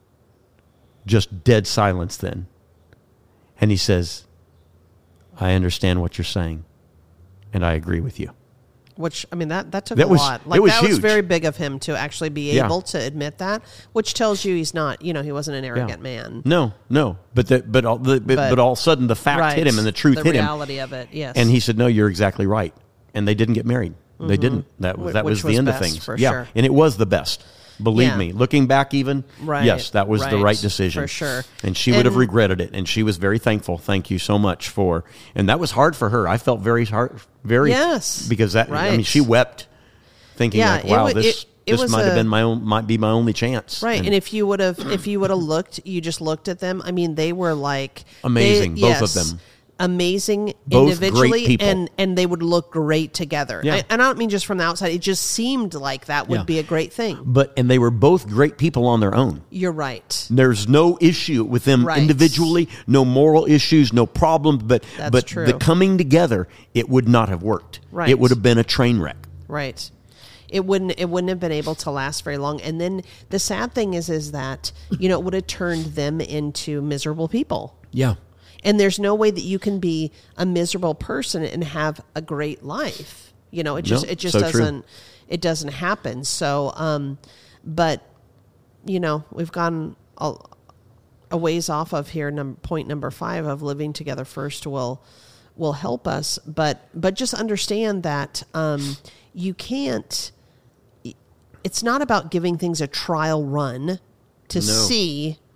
Just dead silence then. And he says, I understand what you're saying, and I agree with you. Which, I mean, that, that took that a was, lot. Like, it was that huge. was very big of him to actually be yeah. able to admit that, which tells you he's not, you know, he wasn't an arrogant yeah. man. No, no. But the, but, all, the, but, But- but all of a sudden the fact Right. hit him and the truth the hit him. reality of it, yes. And he said, no, you're exactly right. And they didn't get married. They Mhm. didn't. That was, Wh- that which was the was end best, of things. for yeah. sure. And it was the best. Believe Yeah. me, looking back even, Right, yes, that was the right, right decision. for sure. And she would have And- regretted it. And she was very thankful. Thank you so much for, and that was hard for her. I felt very hard, very, Yes, because that, I mean, right. she wept thinking Yeah, like, it wow, wa- this, it- it this was might have a- been my own, might be my only chance. Right, and, if you would have, if you would have looked, you just looked at them. I mean, they were like Amazing, they- both of yes, them. amazing Both great individually, people. and and they would look great together. Yeah. I, and I don't mean just from the outside; it just seemed like that would Yeah. be a great thing. But, and they were both great people on their own. You're right. There's no issue with them Right. individually, no moral issues, no problems, but That's but true. the coming together, it would not have worked. Right. It would have been a train wreck. Right. It wouldn't it wouldn't have been able to last very long. And then the sad thing is is that, you know, it would have turned them into miserable people. Yeah. And there's no way that you can be a miserable person and have a great life. You know, it just No, it just so true. doesn't it doesn't happen. So um but you know, we've gone a, a ways off of here. Num- point number five of living together first will will help us, but but just understand that um you can't, it's not about giving things a trial run to No. see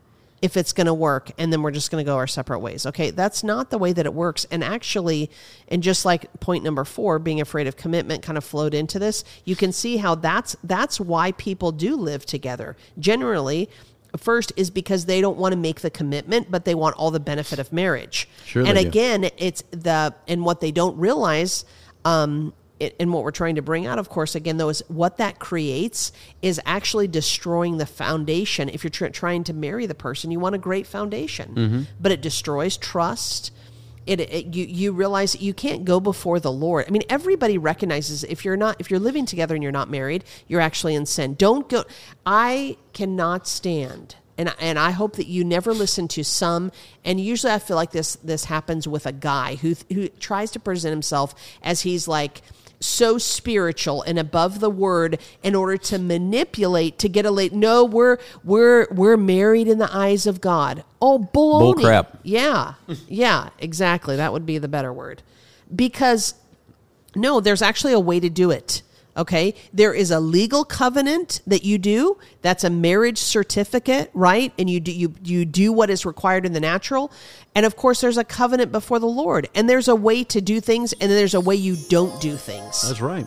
if it's going to work, and then we're just going to go our separate ways. Okay, that's not the way that it works. And actually, and just like point number four, being afraid of commitment kind of flowed into this, you can see how that's that's why people do live together. Generally, first is because they don't want to make the commitment, but they want all the benefit of marriage. Sure and they do. again, it's the, and what they don't realize, um, it, and what we're trying to bring out, of course, again, though, is what that creates is actually destroying the foundation. If you're tr- trying to marry the person, you want a great foundation, Mm-hmm. but it destroys trust. It, it you you realize that you can't go before the Lord. I mean, everybody recognizes if you're not if you're living together and you're not married, you're actually in sin. Don't go. I cannot stand, and and I hope that you never listen to some. And usually, I feel like this this happens with a guy who who tries to present himself as he's like so spiritual and above the word in order to manipulate to get a late. No, we're we're we're married in the eyes of God. Oh, baloney. Bull crap. Yeah, yeah, exactly. That would be the better word. Because no, there's actually a way to do it. Okay, there is a legal covenant that you do. That's a marriage certificate, right? And you do you you do what is required in the natural. And of course, there's a covenant before the Lord. And there's a way to do things, and then there's a way you don't do things. That's right.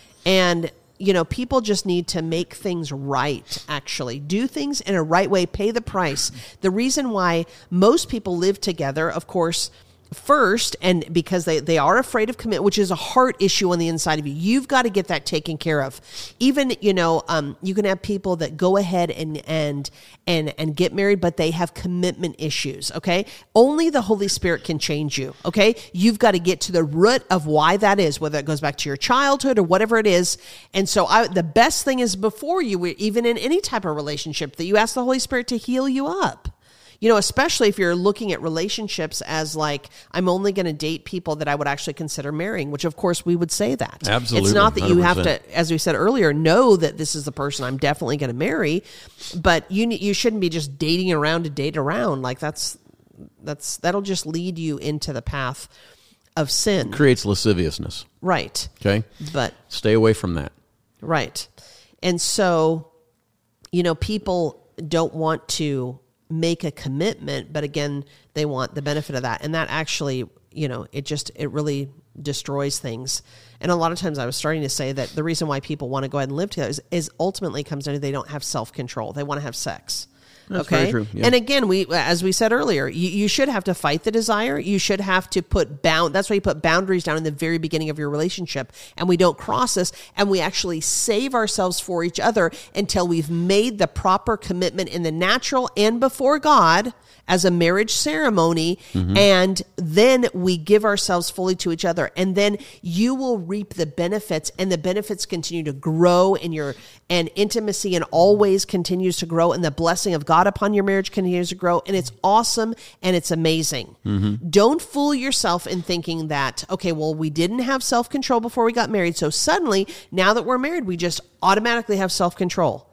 And you know, people just need to make things right, actually. Do things in a right way, pay the price. The reason why most people live together, of course, first, and because they, they are afraid of commitment, which is a heart issue on the inside of you. You've got to get that taken care of. Even, you know, um, you can have people that go ahead and and and and get married, but they have commitment issues, okay? Only the Holy Spirit can change you, okay? You've got to get to the root of why that is, whether it goes back to your childhood or whatever it is. And so I, the best thing is before you were even in any type of relationship that you ask the Holy Spirit to heal you up. You know, especially if you're looking at relationships as like, I'm only going to date people that I would actually consider marrying, which of course we would say that. Absolutely. It's not that you one hundred percent. have to, as we said earlier, know that this is the person I'm definitely going to marry, but you you shouldn't be just dating around to date around. Like that's, that's, that'll just lead you into the path of sin. Creates lasciviousness. Right. Okay. But Stay away from that. right. And so, you know, people don't want to make a commitment, but again, they want the benefit of that. And that actually, you know, it just, it really destroys things. And a lot of times I was starting to say that the reason why people want to go ahead and live together is, is ultimately comes down to they don't have self-control. They want to have sex. That's okay. very true. Yeah. And again, we, as we said earlier, you, you should have to fight the desire. You should have to put bound. That's why you put boundaries down in the very beginning of your relationship, and we don't cross this, and we actually save ourselves for each other until we've made the proper commitment in the natural and before God as a marriage ceremony. Mm-hmm. And then we give ourselves fully to each other, and then you will reap the benefits, and the benefits continue to grow in your, and intimacy and always continues to grow, and the blessing of God upon your marriage continues to grow, and it's awesome and it's amazing. Mm-hmm. Don't fool yourself in thinking that, okay, well, we didn't have self-control before we got married, so suddenly, now that we're married, we just automatically have self-control.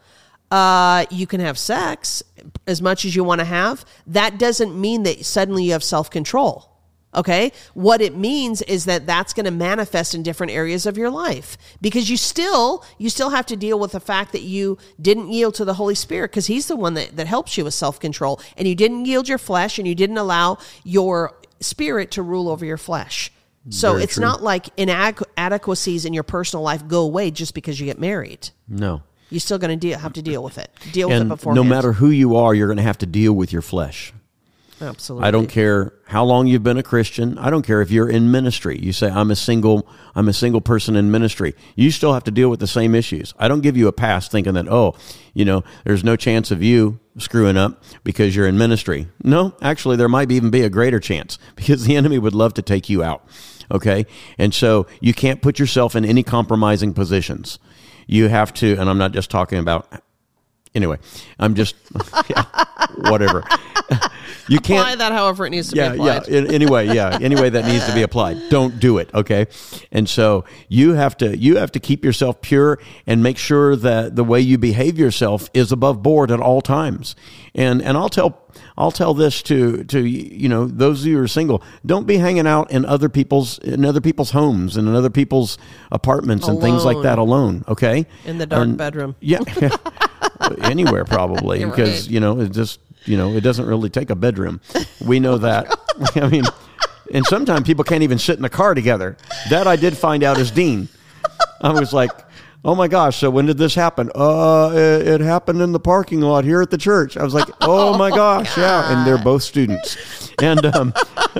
Uh, you can have sex as much as you want to have. That doesn't mean that suddenly you have self-control. Okay. What it means is that that's going to manifest in different areas of your life, because you still, you still have to deal with the fact that you didn't yield to the Holy Spirit, because he's the one that, that helps you with self-control, and you didn't yield your flesh, and you didn't allow your spirit to rule over your flesh. So Very it's true. not like inadequacies in your personal life go away just because you get married. No. You're still going to deal, have to deal with it. Deal with And it beforehand. no matter who you are, you're going to have to deal with your flesh. Absolutely. I don't care how long you've been a Christian. I don't care if you're in ministry. You say, I'm a single, I'm a single person in ministry. You still have to deal with the same issues. I don't give you a pass thinking that, oh, you know, there's no chance of you screwing up because you're in ministry. No, actually, there might even be a greater chance, because the enemy would love to take you out. Okay. And so you can't put yourself in any compromising positions. You have to, and I'm not just talking about, anyway, I'm just, yeah, whatever. You can't apply that however it needs to yeah, be applied. Yeah, in, anyway, yeah, anyway that needs to be applied. Don't do it, okay? And so you have to you have to keep yourself pure and make sure that the way you behave yourself is above board at all times. And and I'll tell I'll tell this to to you know, those of you who are single, don't be hanging out in other people's in other people's homes and in other people's apartments and things like Alone. that alone, okay? In the dark And- bedroom. Yeah. Anywhere probably, You're because right. you know, it just you know, it doesn't really take a bedroom. We know that. I mean, and sometimes people can't even sit in the car together. That I did find out as dean. I was like, oh my gosh, so when did this happen? Uh, it, it happened in the parking lot here at the church. I was like, oh my gosh, yeah. And they're both students. And um,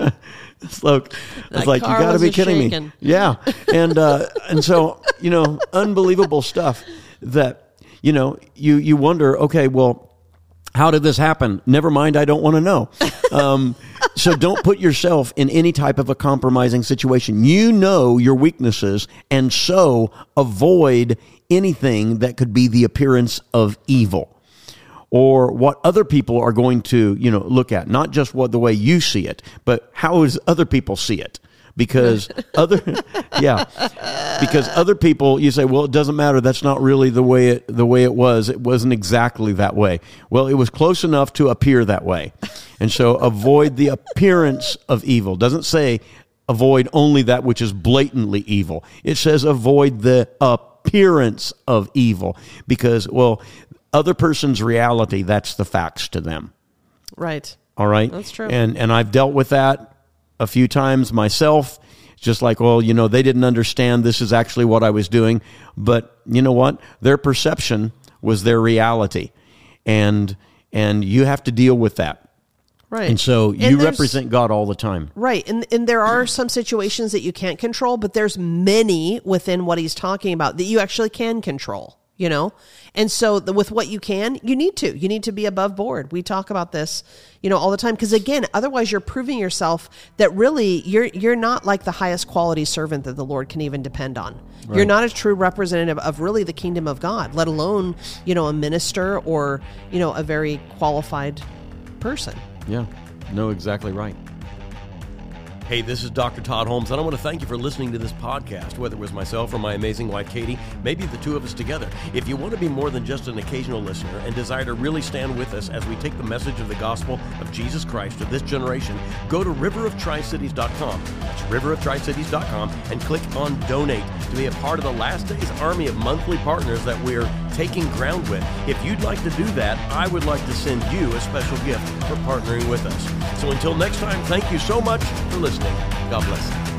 so I was like, you got to be kidding shaking. me. Yeah. And, uh, and so, you know, unbelievable stuff that, you know, you, you wonder, okay, well, how did this happen? Never mind, I don't want to know. Um, so don't put yourself in any type of a compromising situation. You know your weaknesses, and so avoid anything that could be the appearance of evil or what other people are going to, you know, look at. Not just what the way you see it, but how does other people see it? Because other, yeah, because other people, you say, well, it doesn't matter. That's not really the way it the way it was. It wasn't exactly that way. Well, it was close enough to appear that way, and so avoid the appearance of evil. Doesn't say avoid only that which is blatantly evil. It says avoid the appearance of evil, because well, other person's reality, that's the facts to them. Right. All right. That's true. And and I've dealt with that a few times myself, just like, well, you know, they didn't understand this is actually what I was doing. But you know what? Their perception was their reality. And and you have to deal with that. Right. And so And you there's- represent God all the time. Right. And and there are some situations that you can't control, but there's many within what he's talking about that you actually can control, you know? And so the, with what you can, you need to. You need to be above board. We talk about this, you know, all the time, because again, otherwise you're proving yourself that really you're you're not like the highest quality servant that the Lord can even depend on. Right. You're not a true representative of really the kingdom of God, let alone, you know, a minister or, you know, a very qualified person. Yeah, no, exactly right. Hey, this is Doctor Todd Holmes, and I want to thank you for listening to this podcast, whether it was myself or my amazing wife, Katie, maybe the two of us together. If you want to be more than just an occasional listener and desire to really stand with us as we take the message of the gospel of Jesus Christ to this generation, go to river of tri cities dot com. That's river of tri cities dot com and click on Donate to be a part of the Last Days Army of monthly partners that we're taking ground with. If you'd like to do that, I would like to send you a special gift for partnering with us. So until next time, thank you so much for listening. God bless you.